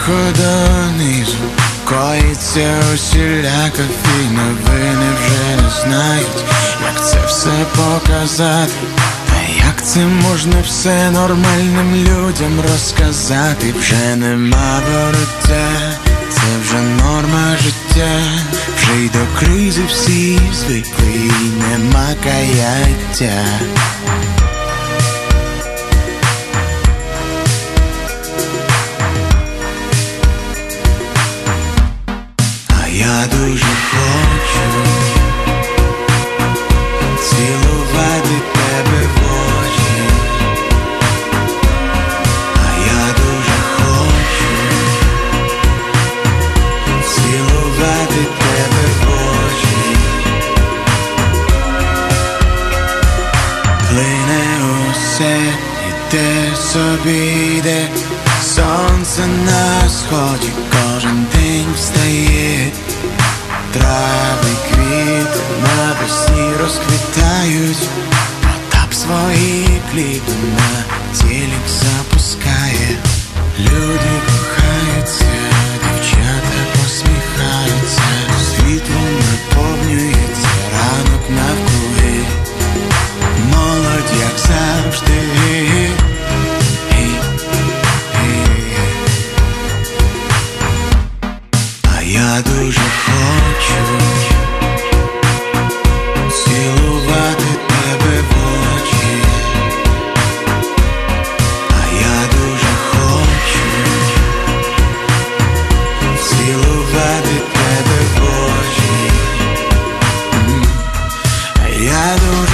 зверху донизу коїться усіляка фігня. Новини вже не знають, як це все показати. Та як це можна все нормальним людям розказати? Вже нема вороття, це вже норма життя. Вже й до кризи всі звикли, і нема каяття. Я дуже хочу цілувати тебе в очі. А я дуже хочу цілувати тебе в очі. Плине усе, іде собі йде. Сонце на сході кожен день встає. Трави, квіти навесні розквітають. Потап свої кліпи на телек запускає. Люди кохаються, дівчата посміхаються. Світлом наповнюється ранок навкруги. Молодь, як завжди. Я дуже хочу цілувати тебе в очі. А я дуже хочу цілувати тебе в очі. А я дуже